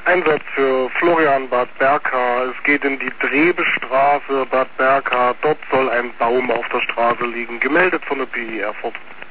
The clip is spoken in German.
Einsatz für Florian Bad Berka. Es geht in die Drebestraße Bad Berka. Dort soll ein Baum auf der Straße liegen. Gemeldet von der PI Erfurt.